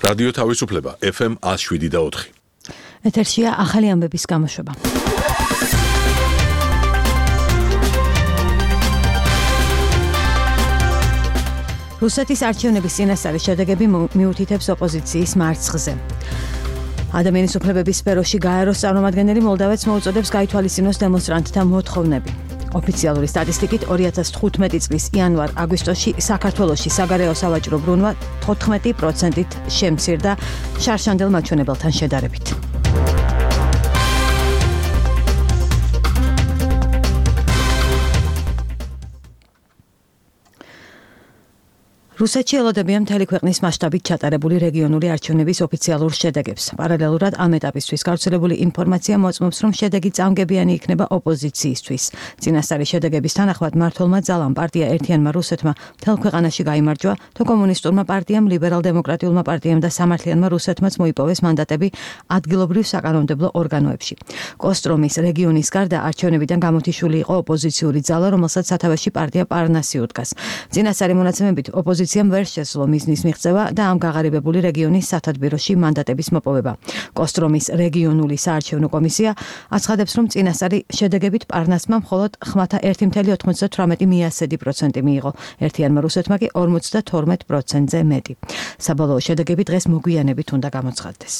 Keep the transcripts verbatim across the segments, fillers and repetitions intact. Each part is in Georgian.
რადიო თავისუფლება ეფ ემ one oh seven და four. ეთერშია ახალი ამბების გამოშვება. რუსეთის არჩევნების წინასწარი შედეგები მიუთითებს ოპოზიციის მარცხზე. ადამიანის უფლებების სფეროში გაეროს წარმომადგენელი მოლდავეთს მოუწოდებს გაითვალისწინოს დემონსტრანტთა მოთხოვნები. ოფიციალური სტატისტიკით ორი ათას თხუთმეტი წლის იანვარ-აგვისტოში საქართველოში საგარეო სავაჭრო ბრუნვა თოთხმეტი პროცენტით შემცირდა შარშანდელ მაჩვენებელთან შედარებით. რუსეთში ელოდებიან მთელი ქვეყნის მასშტაბით ჩატარებული რეგიონული არჩევნების ოფიციალურ შედეგებს. პარალელურად ამ ეტაპისთვის გავრცელებული ინფორმაცია მოწმობს, რომ შედეგი წამგებიანი იქნება ოპოზიციისთვის. წინასწარი შედეგების თანახმად მმართველმა ძალამ პარტია ერთიანმა რუსეთმა მთელ ქვეყანაში გაიმარჯვა, თუ კომუნისტურმა პარტიამ, ლიბერალ-დემოკრატიულმა პარტიამ და სამართლიანმა რუსეთმაც მოიპოვეს მანდატები ადგილობრივ საკანონმდებლო ორგანოებში. კოსტრომის რეგიონის გარდა არჩევნებიდან გამოთიშული იყო ოპოზიციური ძალა, რომელსაც სათავეში პარტია პარნასი უდგას. წინასწარი მონაცემებით ოპოზიცია ვერ შესძლო მიზნის მიღწევა და ამ გაღარიბებული რეგიონის სათადბიროში მანდატების მოპოვება. კოსტრომის რეგიონული საარჩევნო კომისია აცხადებს, რომ წინასწარი შედეგებით პარნასმა მხოლოდ ხმათა ერთი წუთი ოცდათვრამეტი მიასედი პროცენტი მიიღო, ერთიანმა რუსეთმა კი ორმოცდათორმეტ პროცენტზე მეტი. საბოლოო შედეგები დღეს მოგვიანებით უნდა გამოცხადდეს.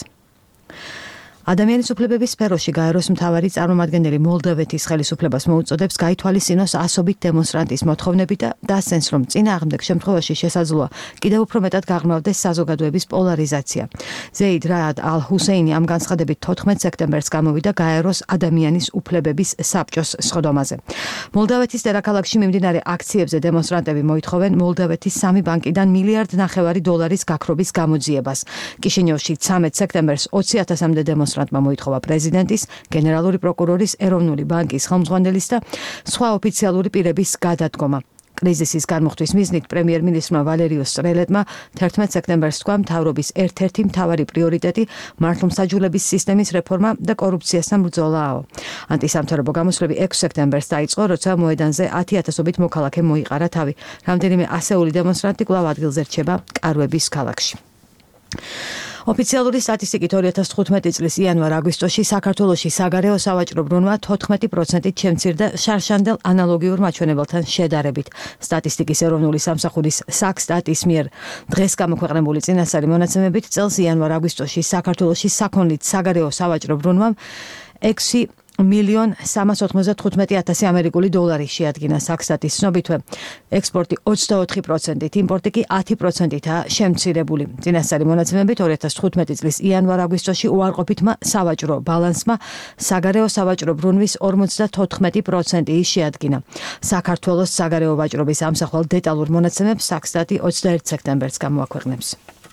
ადამიანის უფლებების სფეროში გაეროს მთავარი წარმომადგენელი მოლდავეთის ხელისუფლებას მოუწოდებს გაითვალისწინოს ასობით დემონსტრანტის მოთხოვნები და დასცენს, რომ წინააღმდეგ შემთხვევაში შესაძლოა კიდევ უფრო მეტად გაღრმავდეს საზოგადოების პოლარიზაცია. ზეიდ რაად ალ-ჰუსეინი ამ განცხადებით თოთხმეტ სექტემბერს გამოვიდა გაეროს ადამიანის უფლებების საბჭოს სხდომაზე. მოლდავეთის დედაქალაქში მიმდინარე აქციებზე დემონსტრანტები მოითხოვენ მოლდავეთის სამი ბანკიდან მილიარდ ნახევარი დოლარის გაქრობის გამოძიებას. კიშინიოვში ცამეტ სექტემბერს ოცი ათასამდე დემონსტრანტი მოითხოვა პრეზიდენტის, გენერალური პროკურორის, ეროვნული ბანკის ხელმძღვანელის და სხვა ოფიციალური პირების გადადგომა. კრიზისის განმუხტვის მიზნით პრემიერ-მინისტრმა ვალერიო სტრელეტმა თერთმეტ სექტემბერს თქვა, მთავრობის ერთ-ერთი მთავარი პრიორიტეტი მართლმსაჯულების სისტემის რეფორმა და კორუფციასთან ბრძოლაა. ანტისამთავრობო გამოსვლები ექვსი სექტემბერს დაიწყო, როცა მოედანზე ათი ათასობით მოქალაქე მოიყარა თავი. რამდენიმე ასეული დემონსტრანტი კვლავ ადგილზე რჩება კარვების ქალაქში. ოფიციალური სტატისტიკით ორი ათას თხუთმეტი წლის იანვარ-აგვისტოში საქართველოში საგარეო სავაჭრო ბრუნვა თოთხმეტი პროცენტით შემცირდა შარშანდელ ანალოგიურ მაჩვენებელთან შედარებით. სტატისტიკის ეროვნული სამსახურის საქსტატის მიერ დღეს გამოქვეყნებული წინასწარი მონაცემებით წელს იანვარ-აგვისტოში საქართველოში საქონლით საგარეო სავაჭრო ბრუნვამ ექვსი მილიონ სამას ოთხმოცდათხუთმეტი ათასი ამერიკული დოლარი შეადგინა. საქსტატის ცნობითვე ექსპორტი ოცდაოთხი პროცენტით, იმპორტი კი ათი პროცენტითაა შემცირებული. წინასწარი მონაცემებით ორი ათას თხუთმეტი წლის იანვარ-აგვისტოში უარყოფითმა სავაჭრო ბალანსმა საგარეო სავაჭრო ბრუნვის ორმოცდათოთხმეტი პროცენტი შეადგინა. საქართველოს საგარეო ვაჭრობის ამსახველ დეტალურ მონაცემებს საქსტატი ოცდაერთი სექტემბერს გამოაქვეყნებს.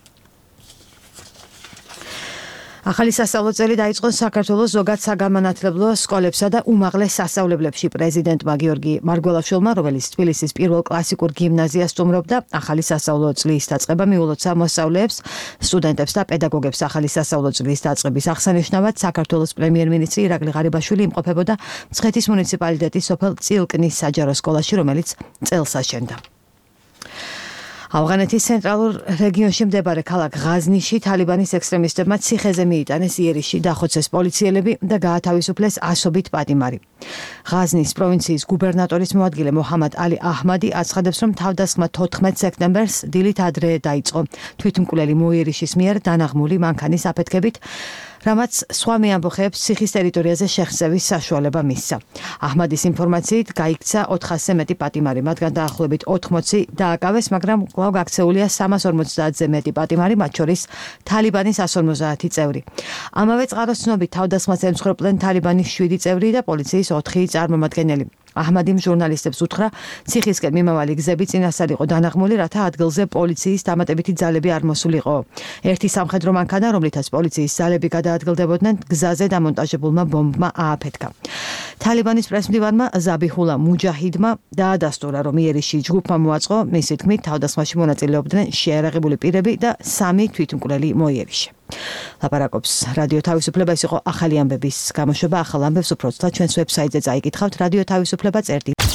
ახალი სასწავლო წელი დაიწყო საქართველოს ზოგად საგანმანათლებლო სკოლებსა და უმაღლეს სასწავლებლებში. პრეზიდენტმა გიორგი მარგველაშვილმა, რომელიც თბილისის პირველ კლასიკურ გიმნაზიას სტუმრობდა, ახალი სასწავლო წლის დაწყება მიულოცა მოსწავლეებს, სტუდენტებს და პედაგოგებს. ახალი სასწავლო წლის დაწყების აღსანიშნავად საქართველოს პრემიერ-მინისტრი ირაკლი ღარიბაშვილი იმყოფებოდა მცხეთის მუნიციპალიტეტის სოფელ წილკნის საჯარო სკოლაში, რომელიც წელს აშენდა. ავღანეთის ცენტრალურ რეგიონში მდებარე ქალაქ ღაზნიში თალიბანის ექსტრემისტებმა ციხეზე მიიტანეს იერიში, დახოცეს პოლიციელები და გაათავისუფლეს ასობით პატიმარი. ღაზნის პროვინციის გუბერნატორის მოადგილე მოჰამად ალი აჰმადი აცხადებს, რომ თავდასხმა თოთხმეტ სექტემბერს დილით ადრე დაიწყო თვითმკვლელი მოიერიშის მიერ დანაღმული მანქანის აფეთქებით, რამაც სხვა მეამბოხეებს ციხის ტერიტორიაზე შეხსევის საშუალება მისცა. აჰმადის ინფორმაციით გაიქცა ოთხასზე მეტი პატიმარი, მათგან დაახლოებით ოთხმოცი დააკავეს, მაგრამ კვლავ გაქცეულია სამას ორმოცდაათზე მეტი პატიმარი, მათ შორის თალიბანის εκατს ორმოცდაათი წევრი. ამავე წყაროს ცნობით თავდასხმას ემსხვერპლენ თალიბანის შვიდი წევრი და პოლიციის ოთხი წარმომადგენელი. აჰმადიმ ჟურნალისტებს უთხრა, ციხისკენ მიმავალი გზები წინასწარ იყო დანაღმული, რათა ადგილზე პოლიციის დამატებითი ძალები არ მოსულიყო. ერთი სამხედრო მანქანა, რომლითაც პოლიციის ძალები გადაადგილდებოდნენ, გზაზე დამონტაჟებულმა ბომბმა ააფეთქა. თალიბანის პრესმდივანმა ზაბიჰულა მუჯაჰიდმა დაადასტურა, რომ იერიში ჯგუფმა მოაწყო, მისი თქმით, თავდასხმაში მონაწილეობდნენ შეიარაღებული პირები და სამი თვითმკვლელი მოიერიში. ლაპარაკობს რადიო თავისუფლება, ეს იყო ახალი ამბების გამოშვება. ახალ ამბებს უფრო ცოტა ჩვენს ვებსაიტზე წაიკითხავთ რადიო თავისუფლება წერტი.